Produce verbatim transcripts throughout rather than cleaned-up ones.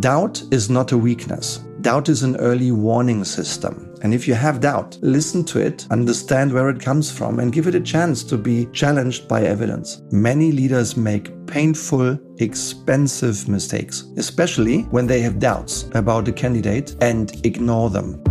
Doubt is not a weakness. Doubt is an early warning system. And if you have doubt, listen to it, understand where it comes from, and give it a chance to be challenged by evidence. Many leaders make painful, expensive mistakes, especially when they have doubts about a candidate and ignore them.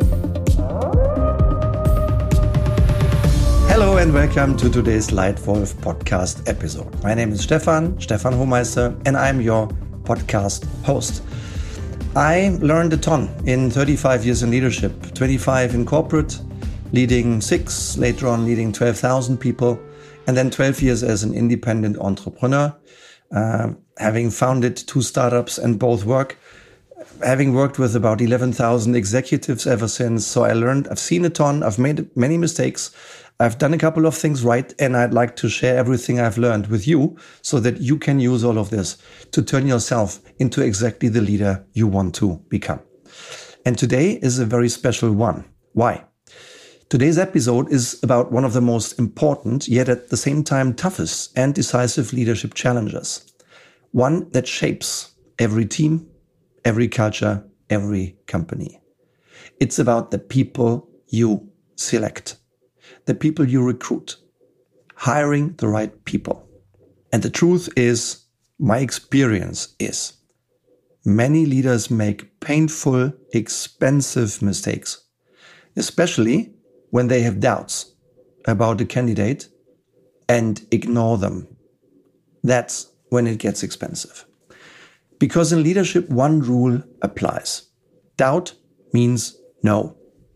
Hello and welcome to today's Leitwolf podcast episode. My name is Stefan, Stefan Hohmeister, and I'm your podcast host. I learned a ton in thirty-five years in leadership, twenty-five in corporate, leading six, later on leading twelve thousand people, and then twelve years as an independent entrepreneur, uh, having founded two startups and both work, having worked with about eleven thousand executives ever since. So I learned, I've seen a ton, I've made many mistakes, I've done a couple of things right, and I'd like to share everything I've learned with you so that you can use all of this to turn yourself into exactly the leader you want to become. And today is a very special one. Why? Today's episode is about one of the most important, yet at the same time toughest and decisive leadership challenges. One that shapes every team, every culture, every company. It's about the people you select. The people you recruit, hiring the right people. And the truth is, my experience is, many leaders make painful, expensive mistakes, especially when they have doubts about a candidate and ignore them. That's when it gets expensive. Because in leadership, one rule applies. Doubt means no.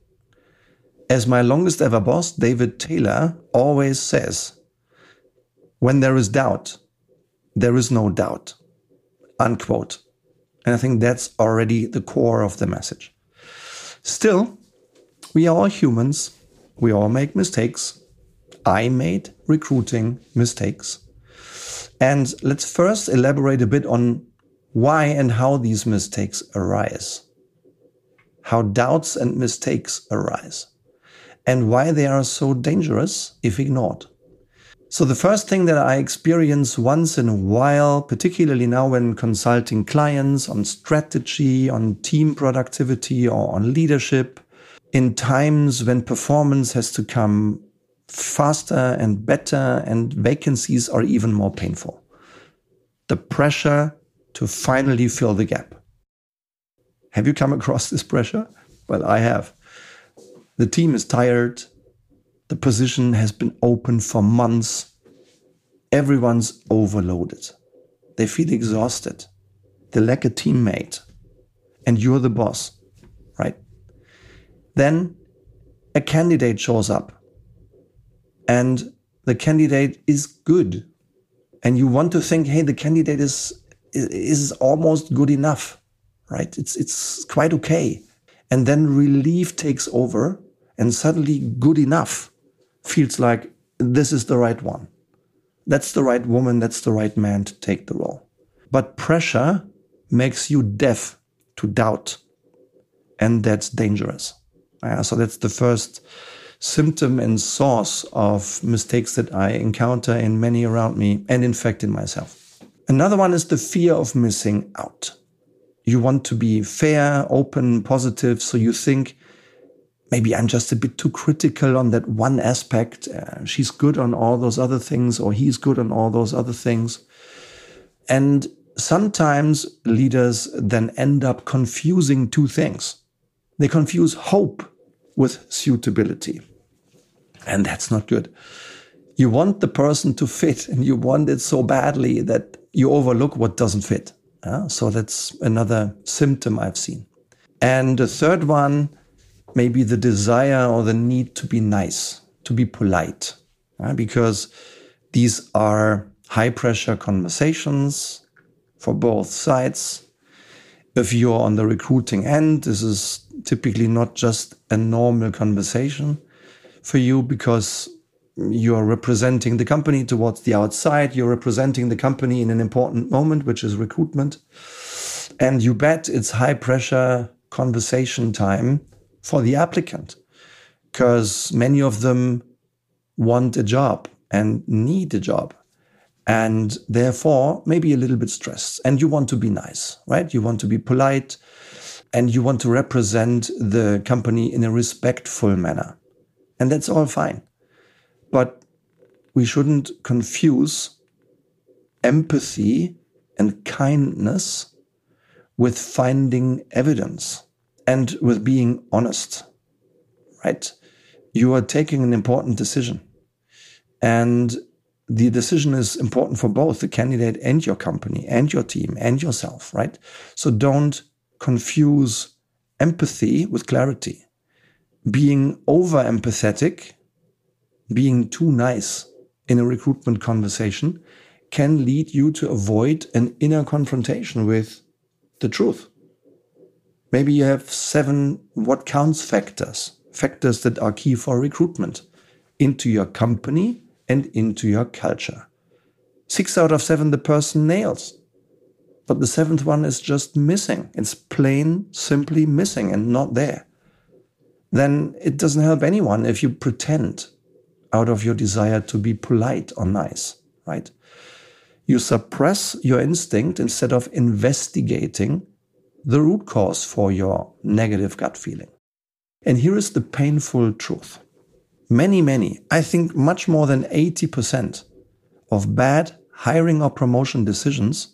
As my longest ever boss, David Taylor, always says, when there is doubt, there is no doubt, unquote. And I think that's already the core of the message. Still, we are all humans. We all make mistakes. I made recruiting mistakes. And let's first elaborate a bit on why and how these mistakes arise. How doubts and mistakes arise. And why they are so dangerous if ignored. So the first thing that I experience once in a while, particularly now when consulting clients on strategy, on team productivity, or on leadership, in times when performance has to come faster and better and vacancies are even more painful. The pressure to finally fill the gap. Have you come across this pressure? Well, I have. The team is tired. The position has been open for months. Everyone's overloaded. They feel exhausted. They lack a teammate. And you're the boss, right? Then a candidate shows up. And the candidate is good. And you want to think, hey, the candidate is, is almost good enough, right? It's, it's quite okay. And then relief takes over. And suddenly good enough feels like this is the right one. That's the right woman, that's the right man to take the role. But pressure makes you deaf to doubt. And that's dangerous. Uh, so that's the first symptom and source of mistakes that I encounter in many around me and in fact in myself. Another one is the fear of missing out. You want to be fair, open, positive, so you think, maybe I'm just a bit too critical on that one aspect. Uh, she's good on all those other things, or he's good on all those other things. And sometimes leaders then end up confusing two things. They confuse hope with suitability. And that's not good. You want the person to fit, and you want it so badly that you overlook what doesn't fit. Uh, so that's another symptom I've seen. And the third one, maybe the desire or the need to be nice, to be polite, right? Because these are high-pressure conversations for both sides. If you're on the recruiting end, this is typically not just a normal conversation for you because you're representing the company towards the outside. You're representing the company in an important moment, which is recruitment. And you bet it's high-pressure conversation time for the applicant, because many of them want a job and need a job. and therefore maybe a little bit stressed. And you want to be nice, right? You want to be polite, and you want to represent the company in a respectful manner. And that's all fine. But we shouldn't confuse empathy and kindness with finding evidence and with being honest, right? You are taking an important decision. And the decision is important for both the candidate and your company and your team and yourself, right? So don't confuse empathy with clarity. Being over empathetic, being too nice in a recruitment conversation can lead you to avoid an inner confrontation with the truth. Maybe you have seven what counts factors, factors that are key for recruitment into your company and into your culture. Six out of seven the person nails. But the seventh one is just missing. It's plain, simply missing and not there. Then it doesn't help anyone if you pretend out of your desire to be polite or nice, right? You suppress your instinct instead of investigating the root cause for your negative gut feeling. And here is the painful truth. Many, many, I think much more than eighty percent of bad hiring or promotion decisions,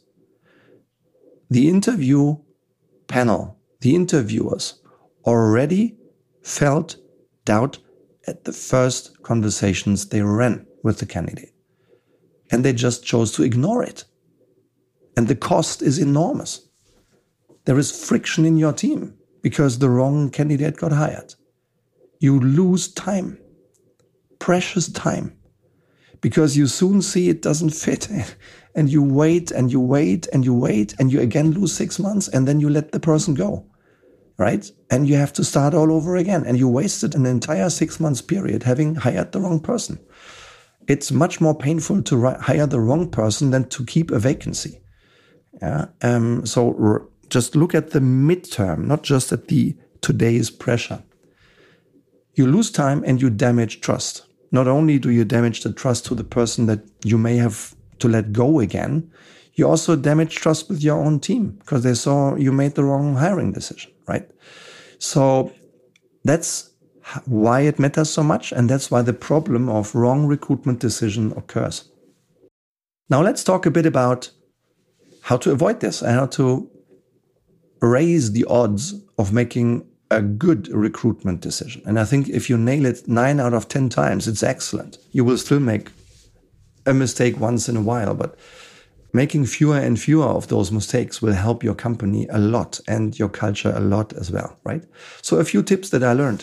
the interview panel, the interviewers already felt doubt at the first conversations they ran with the candidate. And they just chose to ignore it. And the cost is enormous. There is friction in your team because the wrong candidate got hired. You lose time, precious time, because you soon see it doesn't fit. And you wait and you wait and you wait and you again lose six months and then you let the person go, right? And you have to start all over again. And you wasted an entire six months period having hired the wrong person. It's much more painful to ri- hire the wrong person than to keep a vacancy. Yeah. Um, so r- just look at the midterm, not just at the today's pressure. You lose time and you damage trust. Not only do you damage the trust to the person that you may have to let go again, you also damage trust with your own team because they saw you made the wrong hiring decision, right? So that's why it matters so much, and that's why the problem of wrong recruitment decision occurs. Now let's talk a bit about how to avoid this and how to raise the odds of making a good recruitment decision. And I think if you nail it nine out of ten times, it's excellent. You will still make a mistake once in a while, but making fewer and fewer of those mistakes will help your company a lot and your culture a lot as well, right? So a few tips that I learned.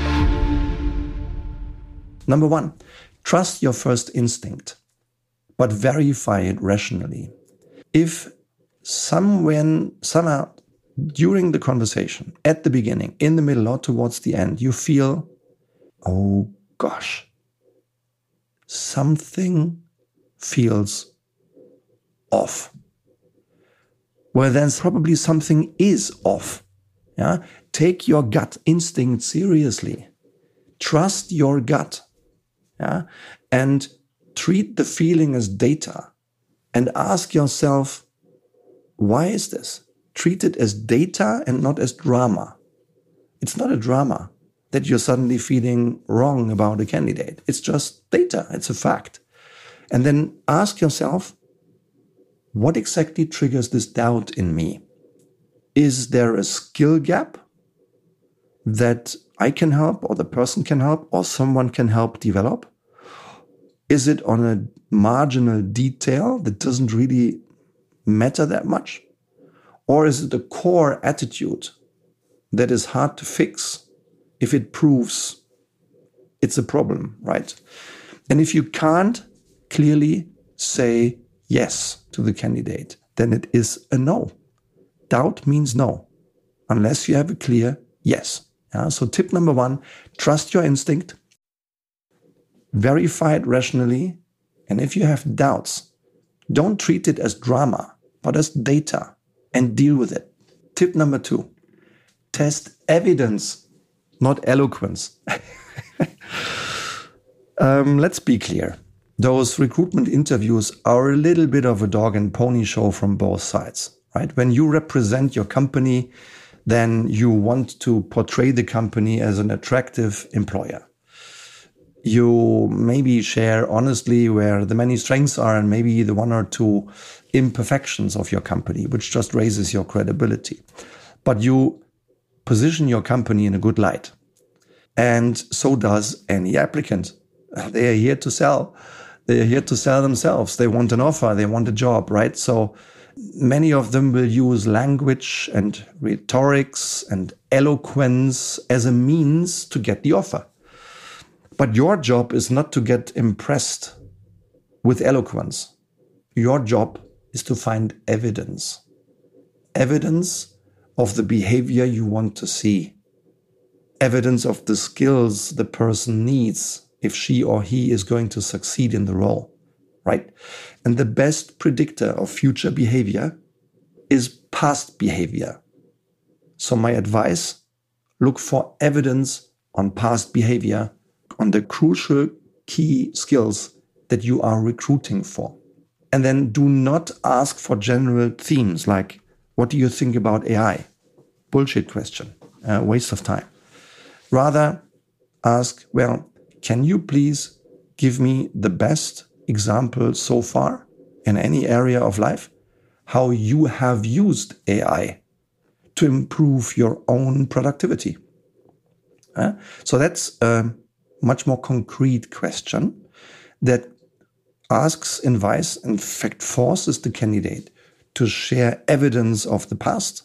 Number one, trust your first instinct, but verify it rationally. If someone, somehow during the conversation, at the beginning, in the middle, or towards the end, you feel, oh gosh, something feels off. Well, then probably something is off. Yeah? Take your gut instinct seriously. Trust your gut. Yeah? And treat the feeling as data. And ask yourself, why is this? Treat it as data and not as drama. It's not a drama that you're suddenly feeling wrong about a candidate. It's just data. It's a fact. And then ask yourself, what exactly triggers this doubt in me? Is there a skill gap that I can help or the person can help or someone can help develop? Is it on a marginal detail that doesn't really matter that much? Or is it a core attitude that is hard to fix if it proves it's a problem, right? And if you can't clearly say yes to the candidate, then it is a no. Doubt means no, unless you have a clear yes. Yeah? So tip number one, trust your instinct, verify it rationally, and if you have doubts, don't treat it as drama, but as data, and deal with it. Tip number two, test evidence, not eloquence. um, let's be clear. those recruitment interviews are a little bit of a dog and pony show from both sides, right? When you represent your company, then you want to portray the company as an attractive employer. You maybe share honestly where the many strengths are and maybe the one or two imperfections of your company, which just raises your credibility. But you position your company in a good light. And so does any applicant. They are here to sell. They are here to sell themselves. They want an offer. They want a job, right? So many of them will use language and rhetorics and eloquence as a means to get the offer. But your job is not to get impressed with eloquence. Your job is to find evidence. Evidence of the behavior you want to see. Evidence of the skills the person needs if she or he is going to succeed in the role, right? And the best predictor of future behavior is past behavior. So my advice, look for evidence on past behavior, on the crucial key skills that you are recruiting for. And then do not ask for general themes like, what do you think about A I? Bullshit question, uh, waste of time. Rather ask, well, can you please give me the best example so far in any area of life, how you have used A I to improve your own productivity? Uh, so that's a much more concrete question that asks, invites, in fact forces the candidate to share evidence of the past,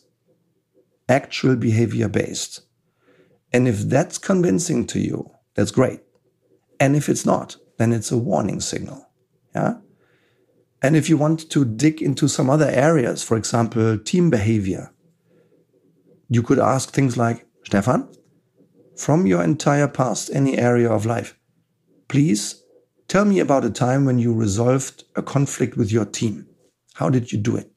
actual behavior based. And if that's convincing to you, that's great. And if it's not, then it's a warning signal. Yeah. And if you want to dig into some other areas, for example, team behavior, you could ask things like, Stefan, from your entire past, any area of life, please tell me about a time when you resolved a conflict with your team. How did you do it?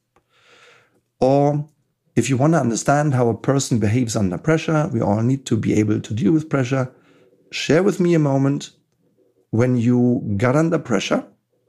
Or if you want to understand how a person behaves under pressure, we all need to be able to deal with pressure. Share with me a moment when you got under pressure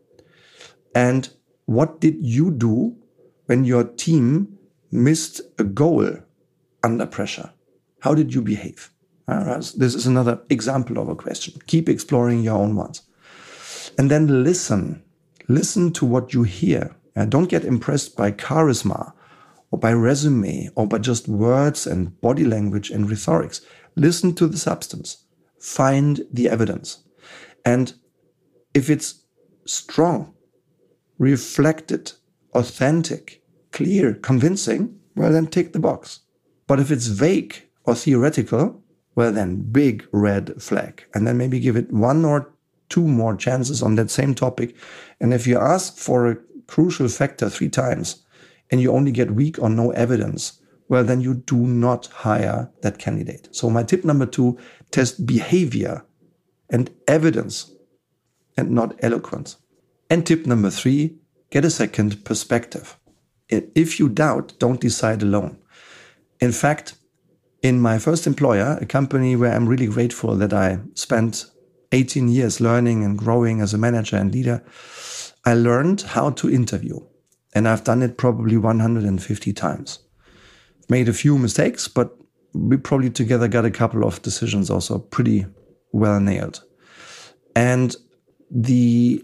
and what did you do when your team missed a goal under pressure? How did you behave? Uh, this is another example of a question. Keep exploring your own ones. And then listen. Listen to what you hear. Uh, don't get impressed by charisma or by resume or by just words and body language and rhetorics. Listen to the substance. Find the evidence. And if it's strong, reflected, authentic, clear, convincing, well, then tick the box. But if it's vague or theoretical, well, then big red flag. And then maybe give it one or two more chances on that same topic. And if you ask for a crucial factor three times and you only get weak or no evidence, well, then you do not hire that candidate. So my tip number two, test behavior and evidence and not eloquence. And tip number three, get a second perspective. If you doubt, don't decide alone. In fact, in my first employer, a company where I'm really grateful that I spent eighteen years learning and growing as a manager and leader, I learned how to interview. And I've done it probably one hundred fifty times. Made a few mistakes, but we probably together got a couple of decisions also pretty well nailed. And the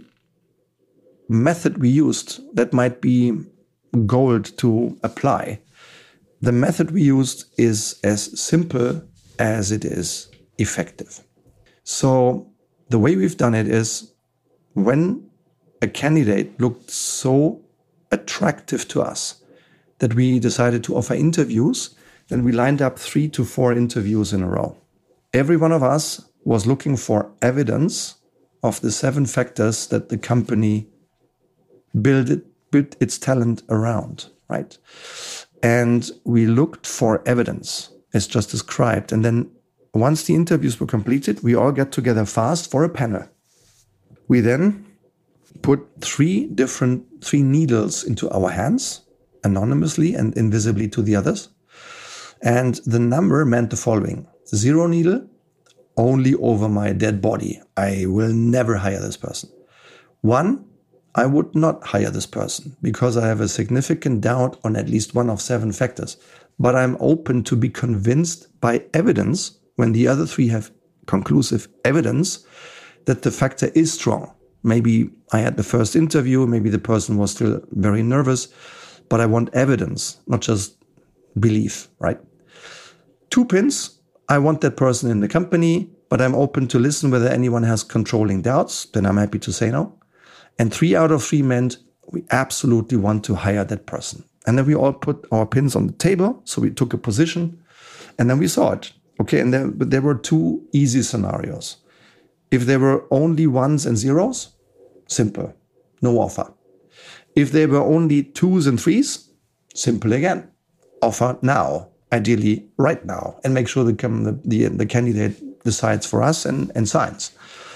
method we used, that might be gold to apply. The method we used is as simple as it is effective. So the way we've done it is when a candidate looked so attractive to us that we decided to offer interviews, then we lined up three to four interviews in a row. Every one of us was looking for evidence of the seven factors that the company built, it, built its talent around, right? And we looked for evidence, as just described. And then once the interviews were completed, we all got together fast for a panel. We then put three different, three needles into our hands, anonymously and invisibly to the others. And the number meant the following: zero needle, only over my dead body. I will never hire this person. One, I would not hire this person because I have a significant doubt on at least one of seven factors. But I'm open to be convinced by evidence when the other three have conclusive evidence that the factor is strong. Maybe I had the first interview, maybe the person was still very nervous, but I want evidence, not just belief, right? Two pins, I want that person in the company, but I'm open to listen whether anyone has controlling doubts, then I'm happy to say no. And three out of three meant we absolutely want to hire that person. And then we all put our pins on the table. So we took a position and then we saw it. Okay, and then but there were two easy scenarios. If there were only ones and zeros, simple, no offer. If there were only twos and threes, simple again, offer now, ideally right now, and make sure the, the, the, the candidate decides for us and, and signs.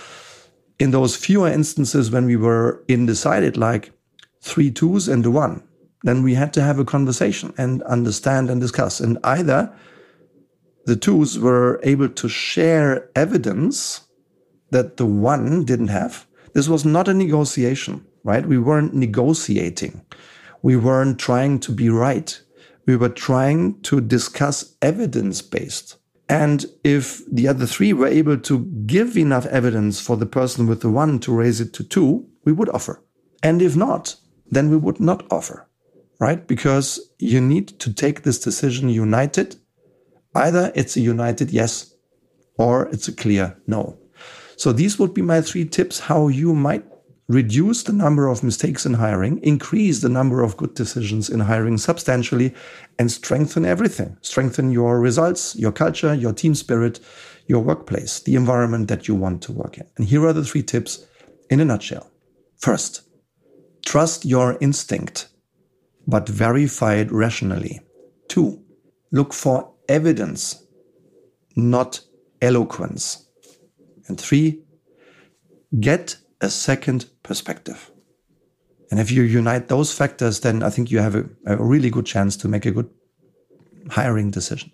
In those fewer instances when we were undecided, like three twos and a one, then we had to have a conversation and understand and discuss. And either the twos were able to share evidence that the one didn't have. This was not a negotiation, right? We weren't negotiating. We weren't trying to be right. We were trying to discuss evidence-based. And if the other three were able to give enough evidence for the person with the one to raise it to two, we would offer. And if not, then we would not offer, right? Because you need to take this decision united. Either it's a united yes, or it's a clear no. So these would be my three tips how you might reduce the number of mistakes in hiring, increase the number of good decisions in hiring substantially, and strengthen everything. Strengthen your results, your culture, your team spirit, your workplace, the environment that you want to work in. And here are the three tips in a nutshell. First, trust your instinct, but verify it rationally. Two, look for evidence, not eloquence. And three, get a second perspective. And if you unite those factors, then I think you have a, a really good chance to make a good hiring decision.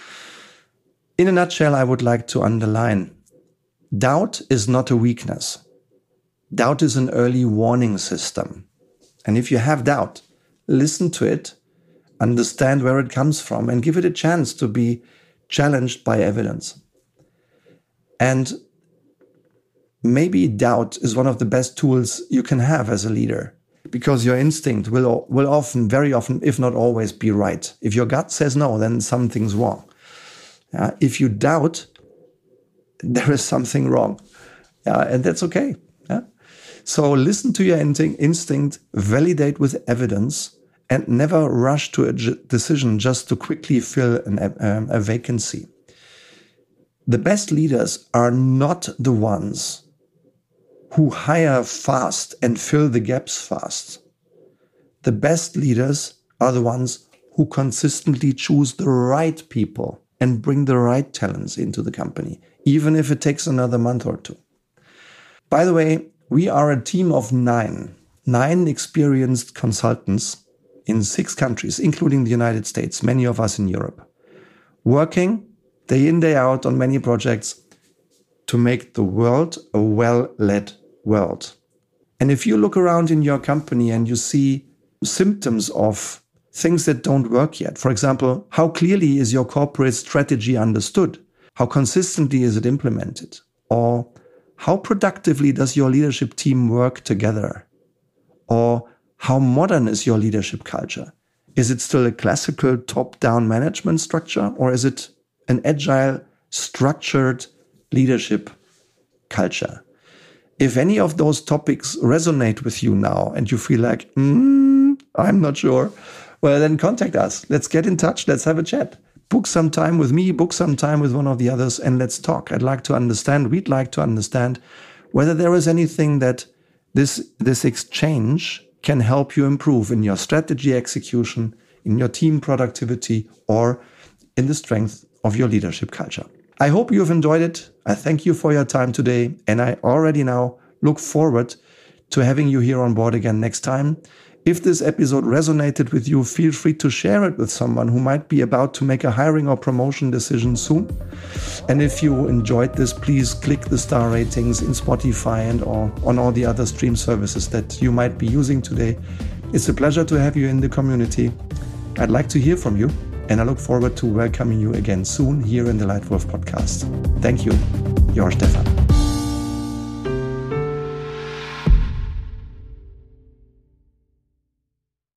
In a nutshell, I would like to underline, doubt is not a weakness. Doubt is an early warning system. And if you have doubt, listen to it, understand where it comes from, and give it a chance to be challenged by evidence. And maybe doubt is one of the best tools you can have as a leader, because your instinct will, will often, very often, if not always, be right. If your gut says no, then something's wrong. Uh, if you doubt, there is something wrong. Uh, and that's okay. Yeah? So listen to your instinct, validate with evidence, and never rush to a decision just to quickly fill an, um, a vacancy. The best leaders are not the ones who hire fast and fill the gaps fast. The best leaders are the ones who consistently choose the right people and bring the right talents into the company, even if it takes another month or two. By the way, we are a team of nine, nine experienced consultants in six countries, including the United States, many of us in Europe, working day in, day out on many projects to make the world a well-led world. And if you look around in your company and you see symptoms of things that don't work yet, for example, how clearly is your corporate strategy understood? How consistently is it implemented? Or how productively does your leadership team work together? Or how modern is your leadership culture? Is it still a classical top-down management structure, or is it an agile, structured leadership culture? If any of those topics resonate with you now and you feel like, mm, I'm not sure, well, then contact us. Let's get in touch. Let's have a chat. Book some time with me, book some time with one of the others, and let's talk. I'd like to understand, we'd like to understand whether there is anything that this, this exchange can help you improve in your strategy execution, in your team productivity, or in the strength of your leadership culture. I hope you've enjoyed it. I thank you for your time today, and I already now look forward to having you here on board again next time. If this episode resonated with you, feel free to share it with someone who might be about to make a hiring or promotion decision soon. And if you enjoyed this, please click the star ratings in Spotify and or on all the other stream services that you might be using today. It's a pleasure to have you in the community. I'd like to hear from you, and I look forward to welcoming you again soon here in the Lightwolf podcast. Thank you, your Stefan.